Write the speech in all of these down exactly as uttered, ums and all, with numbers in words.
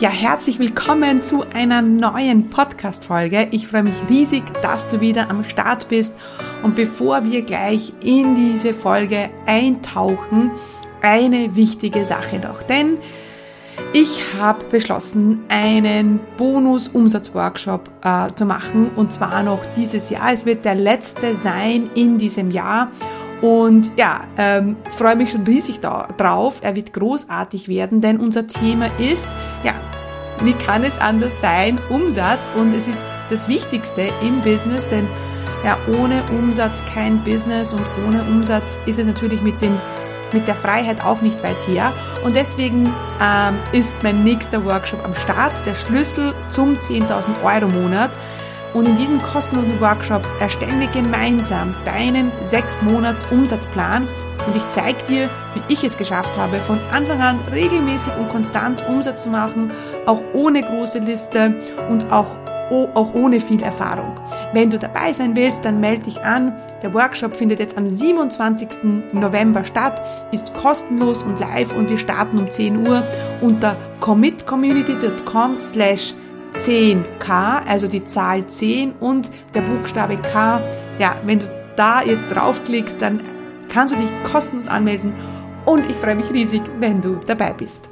Ja, herzlich willkommen zu einer neuen Podcast-Folge. Ich freue mich riesig, dass du wieder am Start bist. Und bevor wir gleich in diese Folge eintauchen, eine wichtige Sache noch. Denn ich habe beschlossen, einen Bonus-Umsatz-Workshop äh, zu machen. Und zwar noch dieses Jahr. Es wird der letzte sein in diesem Jahr. Und ja, ähm, freue mich schon riesig da, drauf. Er wird großartig werden, denn unser Thema ist, ja, wie kann es anders sein? Umsatz. Und es ist das Wichtigste im Business, denn ja, ohne Umsatz kein Business und ohne Umsatz ist es natürlich mit dem, mit der Freiheit auch nicht weit her. Und deswegen ähm, ist mein nächster Workshop am Start, der Schlüssel zum zehntausend Euro Monat. Und in diesem kostenlosen Workshop erstellen wir gemeinsam deinen sechs Monats Umsatzplan und ich zeige dir, wie ich es geschafft habe, von Anfang an regelmäßig und konstant Umsatz zu machen, auch ohne große Liste und auch, auch ohne viel Erfahrung. Wenn du dabei sein willst, dann melde dich an. Der Workshop findet jetzt am siebenundzwanzigsten November statt, ist kostenlos und live und wir starten um zehn Uhr unter commitcommunity dot com slash zehn K, also die Zahl zehn und der Buchstabe K. Ja, wenn du da jetzt draufklickst, dann kannst du dich kostenlos anmelden und ich freue mich riesig, wenn du dabei bist.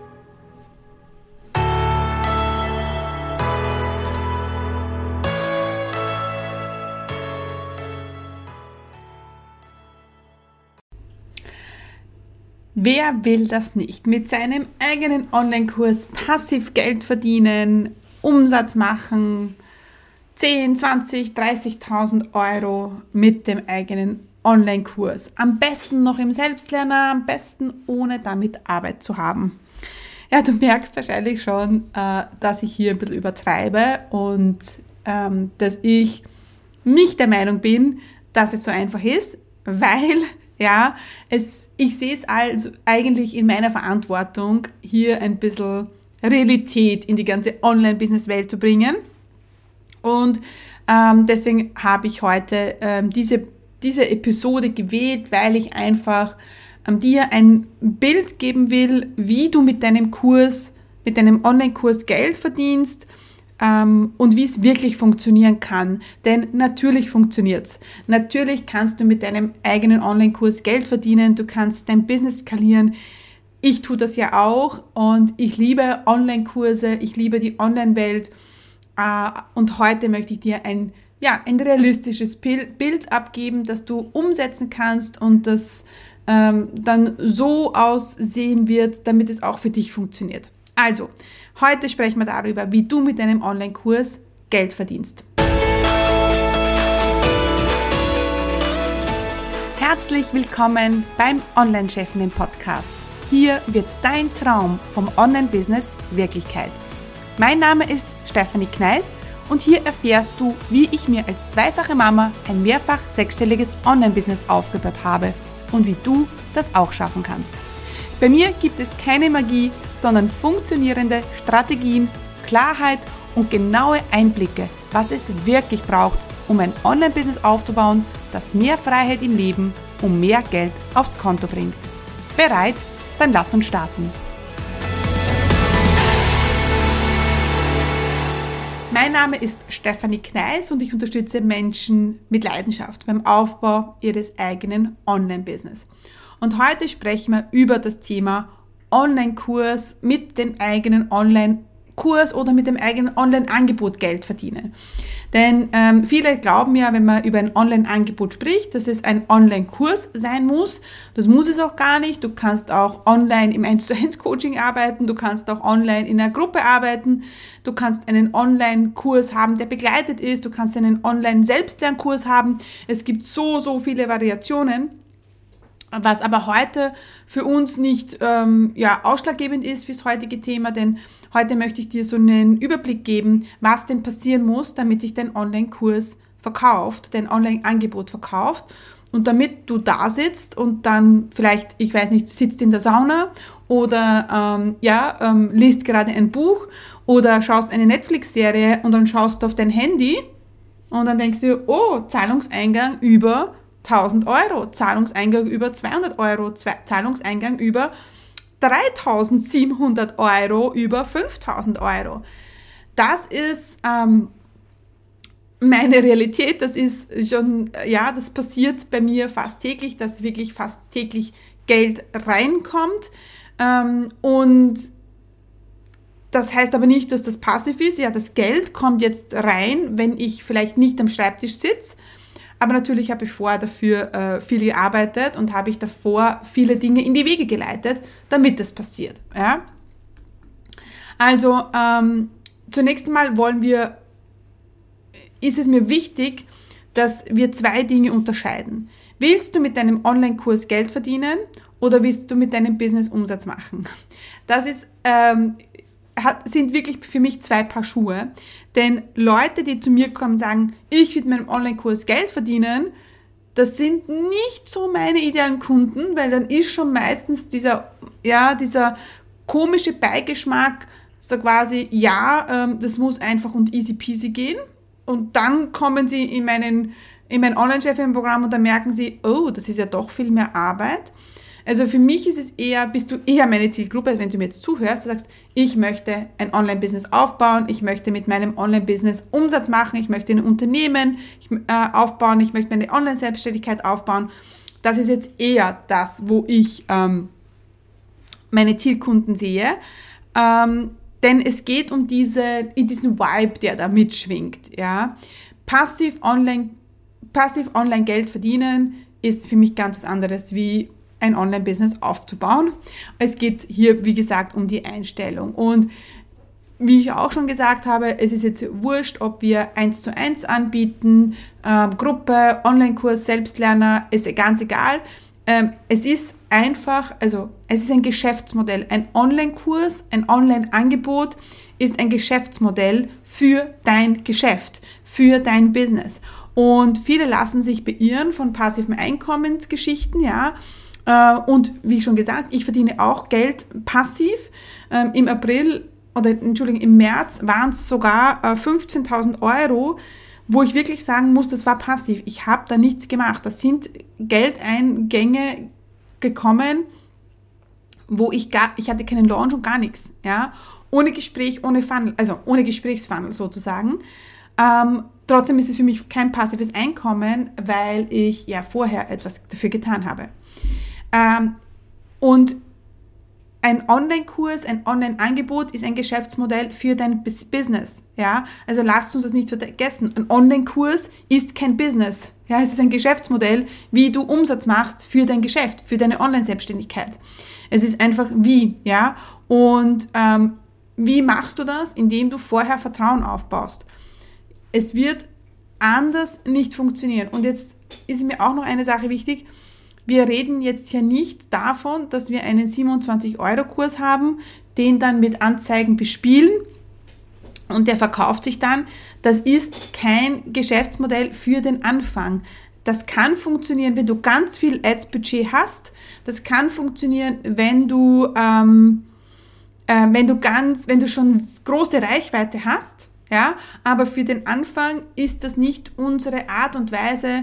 Wer will das nicht? Mit seinem eigenen Online-Kurs passiv Geld verdienen, Umsatz machen, zehn, zwanzig, dreißigtausend Euro mit dem eigenen Online-Kurs. Am besten noch im Selbstlerner, am besten ohne damit Arbeit zu haben. Ja, du merkst wahrscheinlich schon, äh, dass ich hier ein bisschen übertreibe und ähm, dass ich nicht der Meinung bin, dass es so einfach ist, weil ja, es, ich sehe es also eigentlich in meiner Verantwortung, hier ein bisschen Realität in die ganze Online-Business-Welt zu bringen. Und ähm, deswegen habe ich heute ähm, diese, diese Episode gewählt, weil ich einfach ähm, dir ein Bild geben will, wie du mit deinem Kurs, mit deinem Online-Kurs Geld verdienst ähm, und wie es wirklich funktionieren kann. Denn natürlich funktioniert es. Natürlich kannst du mit deinem eigenen Online-Kurs Geld verdienen, du kannst dein Business skalieren. Ich tue das ja auch und ich liebe Online-Kurse, ich liebe die Online-Welt und heute möchte ich dir ein, ja, ein realistisches Bild abgeben, das du umsetzen kannst und das ähm, dann so aussehen wird, damit es auch für dich funktioniert. Also, heute sprechen wir darüber, wie du mit deinem Online-Kurs Geld verdienst. Herzlich willkommen beim Online-Chefinnen-Podcast. Hier wird dein Traum vom Online-Business Wirklichkeit. Mein Name ist Stefanie Kneis und hier erfährst du, wie ich mir als zweifache Mama ein mehrfach sechsstelliges Online-Business aufgebaut habe und wie du das auch schaffen kannst. Bei mir gibt es keine Magie, sondern funktionierende Strategien, Klarheit und genaue Einblicke, was es wirklich braucht, um ein Online-Business aufzubauen, das mehr Freiheit im Leben und mehr Geld aufs Konto bringt. Bereit? Dann lass uns starten. Mein Name ist Stefanie Kneis und ich unterstütze Menschen mit Leidenschaft beim Aufbau ihres eigenen Online-Business. Und heute sprechen wir über das Thema Online-Kurs mit dem eigenen Online-Kurs oder mit dem eigenen Online-Angebot Geld verdienen. Denn ähm, viele glauben ja, wenn man über ein Online-Angebot spricht, dass es ein Online-Kurs sein muss. Das muss es auch gar nicht. Du kannst auch online im eins zu eins Coaching arbeiten, du kannst auch online in einer Gruppe arbeiten, du kannst einen Online-Kurs haben, der begleitet ist, du kannst einen Online-Selbstlernkurs haben. Es gibt so, so viele Variationen. Was aber heute für uns nicht ähm, ja, ausschlaggebend ist fürs heutige Thema, denn heute möchte ich dir so einen Überblick geben, was denn passieren muss, damit sich dein Online-Kurs verkauft, dein Online-Angebot verkauft und damit du da sitzt und dann vielleicht, ich weiß nicht, du sitzt in der Sauna oder ähm, ja, ähm, liest gerade ein Buch oder schaust eine Netflix-Serie und dann schaust du auf dein Handy und dann denkst du, oh, Zahlungseingang über tausend Euro, Zahlungseingang über zweihundert Euro, Zahlungseingang über dreitausendsiebenhundert Euro über fünftausend Euro. Das ist ähm, meine Realität, das ist schon, ja, das passiert bei mir fast täglich, dass wirklich fast täglich Geld reinkommt. Ähm, und das heißt aber nicht, dass das passiv ist. Ja, das Geld kommt jetzt rein, wenn ich vielleicht nicht am Schreibtisch sitze. Aber natürlich habe ich vorher dafür äh, viel gearbeitet und habe ich davor viele Dinge in die Wege geleitet, damit das passiert. Ja? Also ähm, zunächst einmal wollen wir, ist es mir wichtig, dass wir zwei Dinge unterscheiden. Willst du mit deinem Online-Kurs Geld verdienen oder willst du mit deinem Business Umsatz machen? Das ist, ähm, hat, sind wirklich für mich zwei Paar Schuhe. Denn Leute, die zu mir kommen und sagen, ich will mit meinem Online-Kurs Geld verdienen, das sind nicht so meine idealen Kunden, weil dann ist schon meistens dieser, ja, dieser komische Beigeschmack, so quasi, ja, ähm, das muss einfach und easy peasy gehen. Und dann kommen sie in, meinen, in mein Online-Chefin-Programm und dann merken sie, oh, das ist ja doch viel mehr Arbeit. Also für mich ist es eher, bist du eher meine Zielgruppe, wenn du mir jetzt zuhörst, du sagst, ich möchte ein Online-Business aufbauen, ich möchte mit meinem Online-Business Umsatz machen, ich möchte ein Unternehmen ich, äh, aufbauen, ich möchte meine Online-Selbstständigkeit aufbauen. Das ist jetzt eher das, wo ich ähm, meine Zielkunden sehe. Ähm, denn es geht um diese, diesen Vibe, der da mitschwingt. Ja? Passiv online, passiv online Geld verdienen ist für mich ganz was anderes wie ein Online-Business aufzubauen. Es geht hier, wie gesagt, um die Einstellung. Und wie ich auch schon gesagt habe, es ist jetzt wurscht, ob wir eins zu eins anbieten, ähm, Gruppe, Online-Kurs, Selbstlerner, ist ganz egal. Ähm, es ist einfach, also es ist ein Geschäftsmodell. Ein Online-Kurs, ein Online-Angebot ist ein Geschäftsmodell für dein Geschäft, für dein Business. Und viele lassen sich beirren von passiven Einkommensgeschichten, ja. Und wie schon gesagt, ich verdiene auch Geld passiv. Im April oder Entschuldigung, im März waren es sogar fünfzehntausend Euro, wo ich wirklich sagen muss, das war passiv. Ich habe da nichts gemacht. Das sind Geldeingänge gekommen, wo ich gar, ich hatte keinen Launch und gar nichts, ja, ohne Gespräch, ohne Funnel, also ohne Gesprächsfunnel sozusagen. Ähm, trotzdem ist es für mich kein passives Einkommen, weil ich ja vorher etwas dafür getan habe. Ähm, und ein Online-Kurs, ein Online-Angebot ist ein Geschäftsmodell für dein Business. Ja? Also lasst uns das nicht vergessen. Ein Online-Kurs ist kein Business. Ja? Es ist ein Geschäftsmodell, wie du Umsatz machst für dein Geschäft, für deine Online-Selbstständigkeit. Es ist einfach wie. Ja? Und ähm, wie machst du das? Indem du vorher Vertrauen aufbaust. Es wird anders nicht funktionieren. Und jetzt ist mir auch noch eine Sache wichtig. Wir reden jetzt hier nicht davon, dass wir einen siebenundzwanzig Euro Kurs haben, den dann mit Anzeigen bespielen und der verkauft sich dann. Das ist kein Geschäftsmodell für den Anfang. Das kann funktionieren, wenn du ganz viel Ads-Budget hast. Das kann funktionieren, wenn du, ähm, äh, wenn du ganz, wenn du schon große Reichweite hast. Ja? Aber für den Anfang ist das nicht unsere Art und Weise,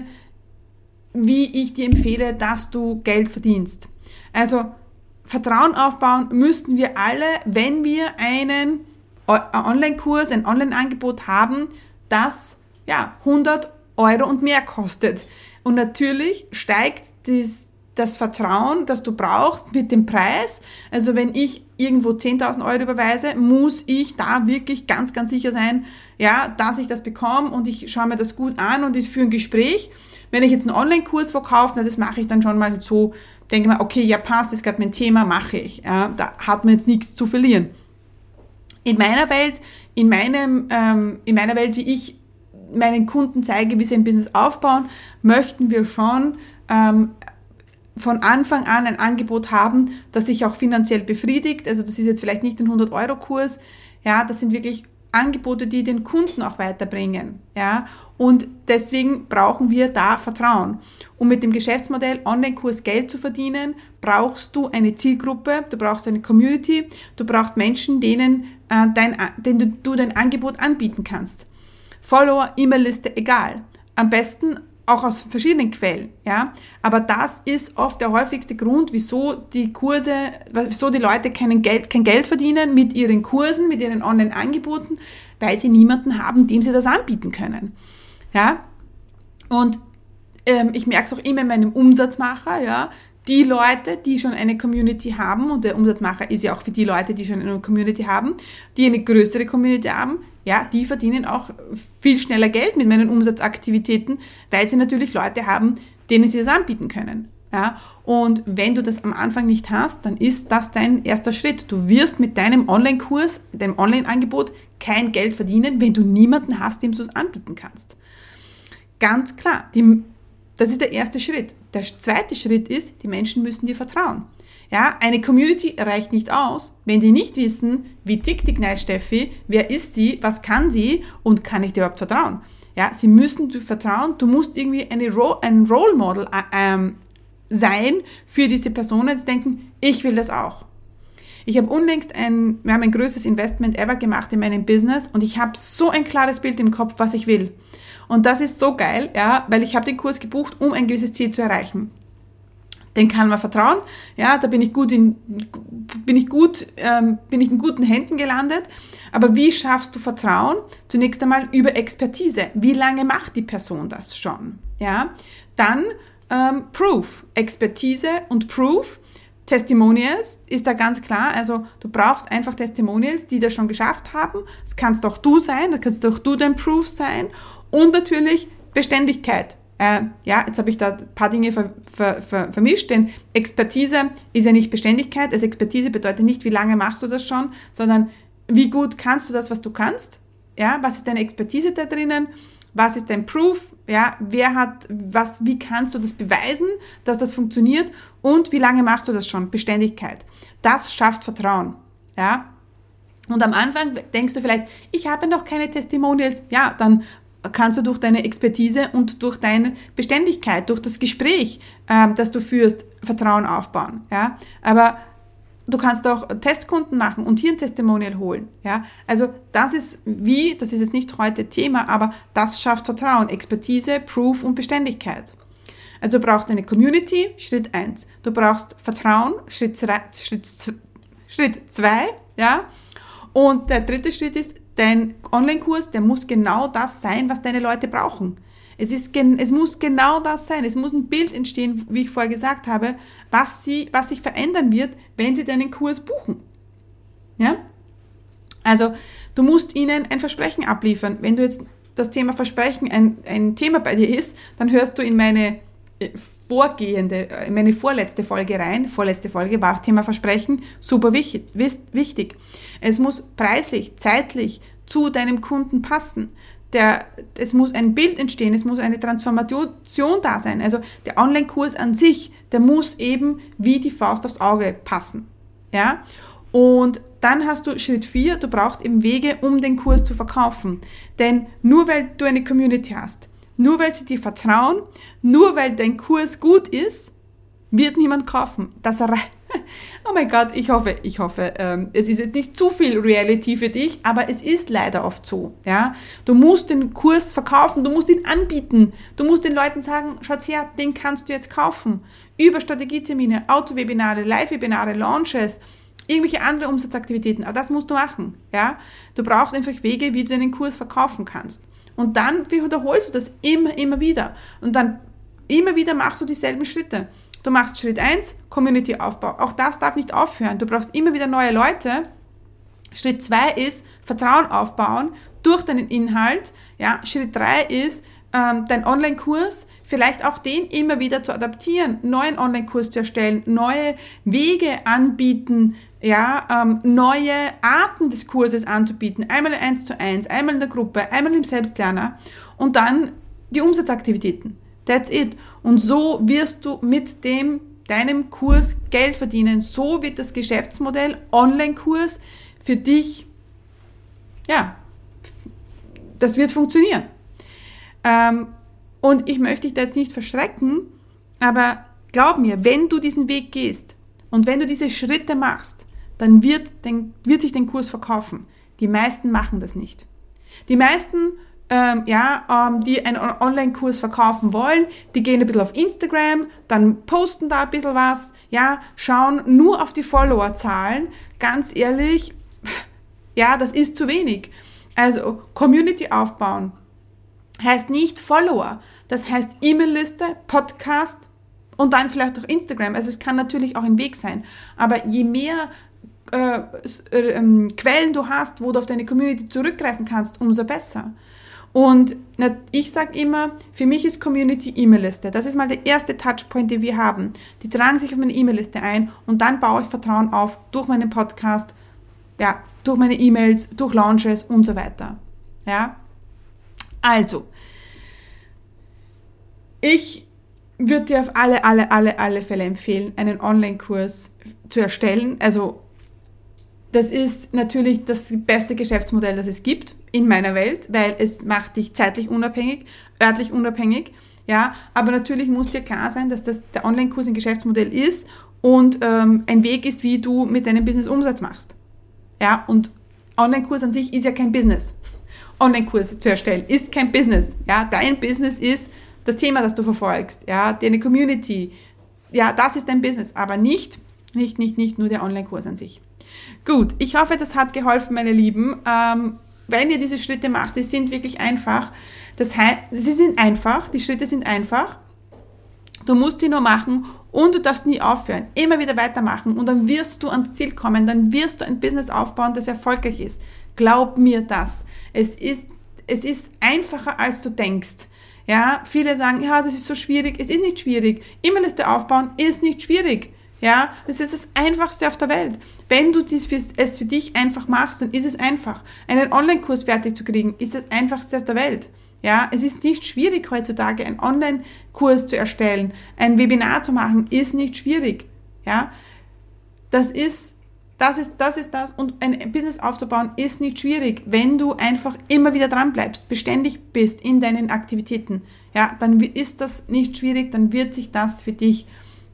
wie ich dir empfehle, dass du Geld verdienst. Also Vertrauen aufbauen müssten wir alle, wenn wir einen Online-Kurs, ein Online-Angebot haben, das ja, hundert Euro und mehr kostet. Und natürlich steigt das, das Vertrauen, das du brauchst, mit dem Preis. Also wenn ich irgendwo zehntausend Euro überweise, muss ich da wirklich ganz, ganz sicher sein, ja, dass ich das bekomme und ich schaue mir das gut an und ich führe ein Gespräch. Wenn ich jetzt einen Online-Kurs verkaufe, na, das mache ich dann schon mal so, denke mal, okay, ja passt, das ist gerade mein Thema, mache ich. Ja, da hat man jetzt nichts zu verlieren. In meiner Welt, in, meinem, ähm, in meiner Welt, wie ich meinen Kunden zeige, wie sie ein Business aufbauen, möchten wir schon ähm, von Anfang an ein Angebot haben, das sich auch finanziell befriedigt. Also das ist jetzt vielleicht nicht ein hundert Euro Kurs, ja, das sind wirklich Angebote, die den Kunden auch weiterbringen. Ja? Und deswegen brauchen wir da Vertrauen. Um mit dem Geschäftsmodell Online-Kurs Geld zu verdienen, brauchst du eine Zielgruppe, du brauchst eine Community, du brauchst Menschen, denen, äh, dein, denen du, du dein Angebot anbieten kannst. Follower, E-Mail-Liste, egal. Am besten auch aus verschiedenen Quellen, ja. Aber das ist oft der häufigste Grund, wieso die Kurse, wieso die Leute kein Geld, kein Geld verdienen mit ihren Kursen, mit ihren Online-Angeboten, weil sie niemanden haben, dem sie das anbieten können, ja. Und ähm, ich merke es auch immer in meinem Umsatzmacher, ja. Die Leute, die schon eine Community haben, und der Umsatzmacher ist ja auch für die Leute, die schon eine Community haben, die eine größere Community haben, ja, die verdienen auch viel schneller Geld mit meinen Umsatzaktivitäten, weil sie natürlich Leute haben, denen sie das anbieten können. Ja. Und wenn du das am Anfang nicht hast, dann ist das dein erster Schritt. Du wirst mit deinem Online-Kurs, deinem Online-Angebot kein Geld verdienen, wenn du niemanden hast, dem du es anbieten kannst. Ganz klar, die Das ist der erste Schritt. Der zweite Schritt ist, die Menschen müssen dir vertrauen. Ja, eine Community reicht nicht aus, wenn die nicht wissen, wie tickt die Kneipp-Steffi, wer ist sie, was kann sie und kann ich dir überhaupt vertrauen. Ja, sie müssen dir vertrauen, du musst irgendwie eine Ro- ein Role Model äh, ähm, sein für diese Personen, die denken, ich will das auch. Ich habe unlängst ein, wir haben ein größtes Investment ever gemacht in meinem Business und ich habe so ein klares Bild im Kopf, was ich will. Und das ist so geil, ja, weil ich habe den Kurs gebucht, um ein gewisses Ziel zu erreichen. Den kann man vertrauen, ja, da bin ich gut in, bin ich gut, ähm, bin ich in guten Händen gelandet. Aber wie schaffst du Vertrauen? Zunächst einmal über Expertise. Wie lange macht die Person das schon? Ja, dann ähm, Proof, Expertise und Proof. Testimonials ist da ganz klar, also du brauchst einfach Testimonials, die das schon geschafft haben. Das kannst auch du sein, das kannst auch du dein Proof sein. Und natürlich Beständigkeit. Äh, ja, jetzt habe ich da ein paar Dinge ver, ver, ver, vermischt, denn Expertise ist ja nicht Beständigkeit. Also Expertise bedeutet nicht, wie lange machst du das schon, sondern wie gut kannst du das, was du kannst. Ja, was ist deine Expertise da drinnen? Was ist dein Proof? Ja, wer hat was? Wie kannst du das beweisen, dass das funktioniert? Und wie lange machst du das schon? Beständigkeit. Das schafft Vertrauen. Ja. Und am Anfang denkst du vielleicht, ich habe noch keine Testimonials. Ja, dann kannst du durch deine Expertise und durch deine Beständigkeit, durch das Gespräch, ähm, das du führst, Vertrauen aufbauen. Ja? Aber du kannst auch Testkunden machen und hier ein Testimonial holen. Ja? Also das ist wie, das ist jetzt nicht heute Thema, aber das schafft Vertrauen, Expertise, Proof und Beständigkeit. Also du brauchst eine Community, Schritt eins. Du brauchst Vertrauen, Schritt zwei, Schritt, Schritt zwei, ja. Und der dritte Schritt ist, dein Online-Kurs, der muss genau das sein, was deine Leute brauchen. Es ist, es muss genau das sein. Es muss ein Bild entstehen, wie ich vorher gesagt habe, was sie, was sich verändern wird, wenn sie deinen Kurs buchen. Ja? Also, du musst ihnen ein Versprechen abliefern. Wenn du jetzt das Thema Versprechen ein, ein Thema bei dir ist, dann hörst du in meine vorgehende, in meine vorletzte Folge rein. Vorletzte Folge war auch Thema Versprechen, super wichtig. Es muss preislich, zeitlich zu deinem Kunden passen. Der, es muss ein Bild entstehen, es muss eine Transformation da sein. Also der Online-Kurs an sich, der muss eben wie die Faust aufs Auge passen. Ja? Und dann hast du Schritt vier, du brauchst eben Wege, um den Kurs zu verkaufen. Denn nur weil du eine Community hast, nur weil sie dir vertrauen, nur weil dein Kurs gut ist, wird niemand kaufen. Das oh mein Gott, ich hoffe, ich hoffe, ähm, es ist jetzt nicht zu viel Reality für dich, aber es ist leider oft so. Ja? Du musst den Kurs verkaufen, du musst ihn anbieten, du musst den Leuten sagen, schaut her, den kannst du jetzt kaufen. Über Strategietermine, Autowebinare, Live-Webinare, Launches, irgendwelche andere Umsatzaktivitäten, aber das musst du machen. Ja? Du brauchst einfach Wege, wie du deinen Kurs verkaufen kannst. Und dann wiederholst du das immer, immer wieder. Und dann immer wieder machst du dieselben Schritte. Du machst Schritt eins, Community-Aufbau. Auch das darf nicht aufhören. Du brauchst immer wieder neue Leute. Schritt zwei ist Vertrauen aufbauen durch deinen Inhalt. Ja, Schritt drei ist ähm, dein Online-Kurs, vielleicht auch den immer wieder zu adaptieren, neuen Online-Kurs zu erstellen, neue Wege anbieten, ja, ähm, neue Arten des Kurses anzubieten, einmal in eins zu eins, einmal in der Gruppe, einmal im Selbstlerner und dann die Umsatzaktivitäten. That's it. Und so wirst du mit dem, deinem Kurs Geld verdienen. So wird das Geschäftsmodell Online-Kurs für dich, ja, das wird funktionieren. Ähm, und ich möchte dich da jetzt nicht verschrecken, aber glaub mir, wenn du diesen Weg gehst und wenn du diese Schritte machst, dann wird, den, wird sich dein Kurs verkaufen. Die meisten machen das nicht. Die meisten ähm, ja, ähm, die einen Online-Kurs verkaufen wollen, die gehen ein bisschen auf Instagram, dann posten da ein bisschen was, ja, schauen nur auf die Followerzahlen. Ganz ehrlich, ja, das ist zu wenig. Also Community aufbauen heißt nicht Follower, das heißt E-Mail-Liste, Podcast und dann vielleicht auch Instagram. Also es kann natürlich auch ein Weg sein, aber je mehr äh, äh, Quellen du hast, wo du auf deine Community zurückgreifen kannst, umso besser. Und ich sage immer, für mich ist Community E-Mail-Liste. Das ist mal der erste Touchpoint, den wir haben. Die tragen sich auf meine E-Mail-Liste ein und dann baue ich Vertrauen auf durch meinen Podcast, ja, durch meine E-Mails, durch Launches und so weiter. Ja, also, ich würde dir auf alle, alle, alle, alle Fälle empfehlen, einen Online-Kurs zu erstellen. Also, das ist natürlich das beste Geschäftsmodell, das es gibt in meiner Welt, weil es macht dich zeitlich unabhängig, örtlich unabhängig, ja, aber natürlich muss dir klar sein, dass das der Online-Kurs ein Geschäftsmodell ist und ähm, ein Weg ist, wie du mit deinem Business Umsatz machst. Ja, und Online-Kurs an sich ist ja kein Business. Online-Kurs zu erstellen ist kein Business. Ja, dein Business ist das Thema, das du verfolgst, ja, deine Community. Ja, das ist dein Business, aber nicht, nicht, nicht, nicht nur der Online-Kurs an sich. Gut, ich hoffe, das hat geholfen, meine Lieben. Ähm, wenn ihr diese Schritte macht, sie sind wirklich einfach. Das heißt, sie sind einfach, die Schritte sind einfach. Du musst sie nur machen und du darfst nie aufhören. Immer wieder weitermachen und dann wirst du ans Ziel kommen. Dann wirst du ein Business aufbauen, das erfolgreich ist. Glaub mir das. Es ist, es ist einfacher, als du denkst. Ja, viele sagen, ja, das ist so schwierig. Es ist nicht schwierig. E-Mail-Liste aufbauen ist nicht schwierig. Ja, das ist das Einfachste auf der Welt. Wenn du dies für, es für dich einfach machst, dann ist es einfach. Einen Online-Kurs fertig zu kriegen, ist das Einfachste auf der Welt. Ja, es ist nicht schwierig heutzutage, einen Online-Kurs zu erstellen. Ein Webinar zu machen, ist nicht schwierig. Ja, das ist, das ist, das ist das. Und ein Business aufzubauen, ist nicht schwierig, wenn du einfach immer wieder dran bleibst, beständig bist in deinen Aktivitäten. Ja, dann ist das nicht schwierig, dann wird sich das für dich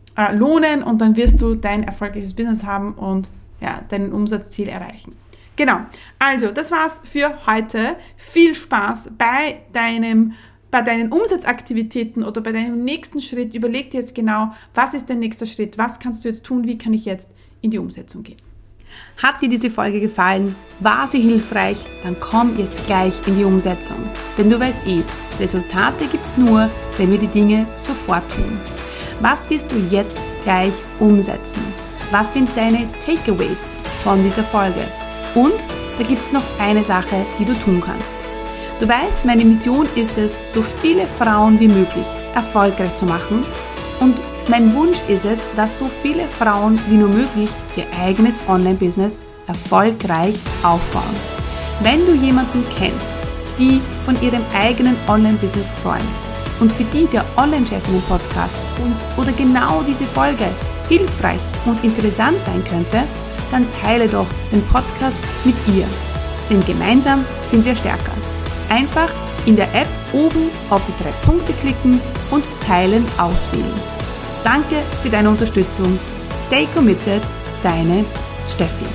lohnen und dann wirst du dein erfolgreiches Business haben und ja, dein Umsatzziel erreichen. Genau, also das war's für heute. Viel Spaß bei deinem, bei deinen Umsatzaktivitäten oder bei deinem nächsten Schritt. Überleg dir jetzt genau, was ist dein nächster Schritt, was kannst du jetzt tun, wie kann ich jetzt in die Umsetzung gehen. Hat dir diese Folge gefallen? War sie hilfreich? Dann komm jetzt gleich in die Umsetzung. Denn du weißt eh, Resultate gibt's nur, wenn wir die Dinge sofort tun. Was wirst du jetzt gleich umsetzen? Was sind deine Takeaways von dieser Folge? Und da gibt es noch eine Sache, die du tun kannst. Du weißt, meine Mission ist es, so viele Frauen wie möglich erfolgreich zu machen. Und mein Wunsch ist es, dass so viele Frauen wie nur möglich ihr eigenes Online-Business erfolgreich aufbauen. Wenn du jemanden kennst, die von ihrem eigenen Online-Business träumt, und für die der Online-Chefinnen-Podcast und oder genau diese Folge hilfreich und interessant sein könnte, dann teile doch den Podcast mit ihr. Denn gemeinsam sind wir stärker. Einfach in der App oben auf die drei Punkte klicken und Teilen auswählen. Danke für deine Unterstützung. Stay committed, deine Steffi.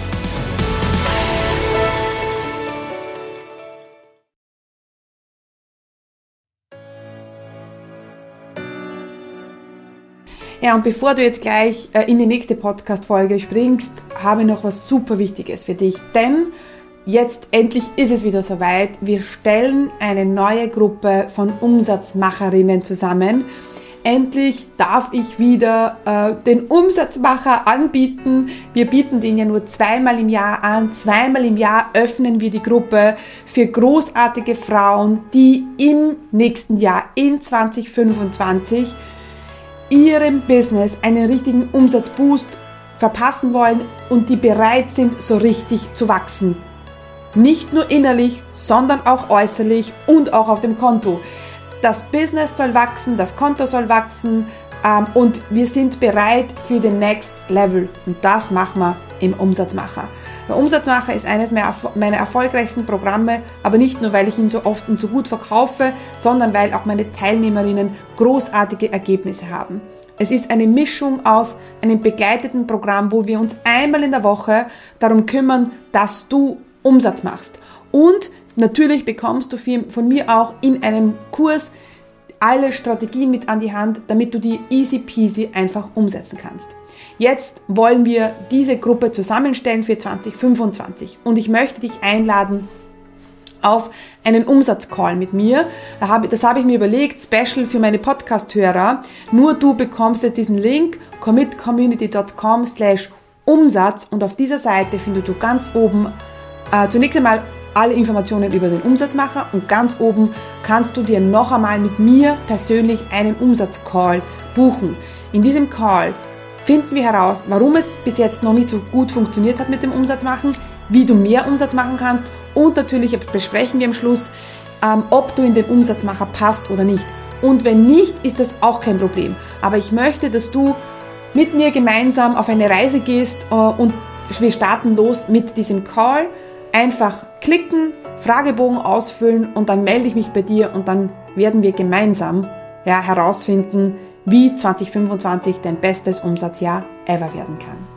Ja, und bevor du jetzt gleich äh, in die nächste Podcast-Folge springst, habe ich noch was super Wichtiges für dich. Denn jetzt endlich ist es wieder soweit. Wir stellen eine neue Gruppe von Umsatzmacherinnen zusammen. Endlich darf ich wieder äh, den Umsatzmacher anbieten. Wir bieten den ja nur zweimal im Jahr an. Zweimal im Jahr öffnen wir die Gruppe für großartige Frauen, die im nächsten Jahr, in zwanzig fünfundzwanzig, ihrem Business einen richtigen Umsatzboost verpassen wollen und die bereit sind, so richtig zu wachsen. Nicht nur innerlich, sondern auch äußerlich und auch auf dem Konto. Das Business soll wachsen, das Konto soll wachsen ähm, und wir sind bereit für den Next Level. Und das machen wir im Umsatzmacher. Der Umsatzmacher ist eines meiner erfolgreichsten Programme, aber nicht nur, weil ich ihn so oft und so gut verkaufe, sondern weil auch meine Teilnehmerinnen großartige Ergebnisse haben. Es ist eine Mischung aus einem begleiteten Programm, wo wir uns einmal in der Woche darum kümmern, dass du Umsatz machst. Und natürlich bekommst du von mir auch in einem Kurs alle Strategien mit an die Hand, damit du die easy peasy einfach umsetzen kannst. Jetzt wollen wir diese Gruppe zusammenstellen für zwanzig fünfundzwanzig und ich möchte dich einladen auf einen Umsatzcall mit mir. Das habe ich mir überlegt, special für meine Podcast-Hörer. Nur du bekommst jetzt diesen Link commitcommunity dot com slash Umsatz und auf dieser Seite findest du ganz oben äh, zunächst einmal alle Informationen über den Umsatzmacher und ganz oben kannst du dir noch einmal mit mir persönlich einen Umsatzcall buchen. In diesem Call finden wir heraus, warum es bis jetzt noch nicht so gut funktioniert hat mit dem Umsatzmachen, wie du mehr Umsatz machen kannst und natürlich besprechen wir am Schluss, ähm, ob du in den Umsatzmacher passt oder nicht. Und wenn nicht, ist das auch kein Problem. Aber ich möchte, dass du mit mir gemeinsam auf eine Reise gehst äh, und wir starten los mit diesem Call. Einfach klicken, Fragebogen ausfüllen und dann melde ich mich bei dir und dann werden wir gemeinsam ja, herausfinden, wie zwanzig fünfundzwanzig dein bestes Umsatzjahr ever werden kann.